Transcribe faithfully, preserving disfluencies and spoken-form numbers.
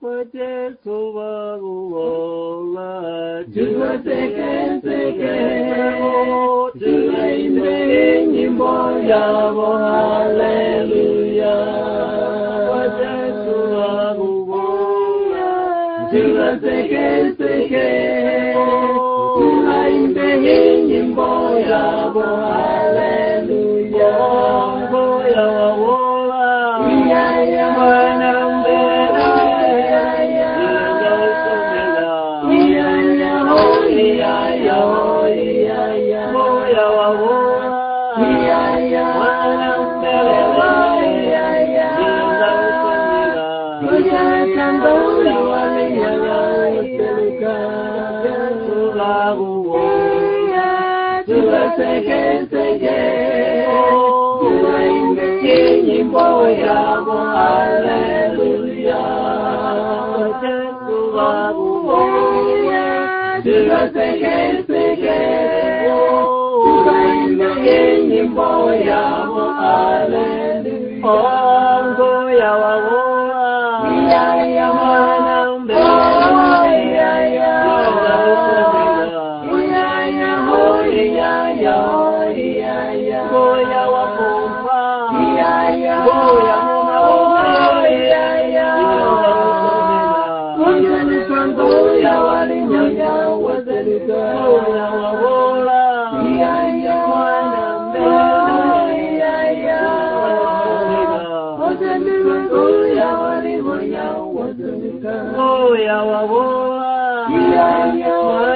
Yesu waguola, Jua seke seke, tunaimbe nyimbo yao, haleluya. Yesu waguola, Jua seke seke, tunaimbe nyimbo yao, haleluya. Ngoya waguola, Ya ya wanambela, ya ya ya ya oh ya ya oh ya ya ngoya waguola, ya ya wanambela, ya ya ya tango la wale ya ya selika Yesu waguola, Jua seke seke, tunaimbe nyimbo yao, haleluya. Yesu waguola, Jua seke seke, tunaimbe nyimbo yao, haleluya. ngoya waguola, Ya ya wanambela, oh ya ya ya ya oh ya ya oh ya ya ngoya wakufa, ya ya ngoya oh ya ya Wazeni kwangu ya walinyonya wazelika ngoya waguola, ya ya oh ya ya Wazeni kwangu ya walinyonya wazelika ngoya waguola, ya ya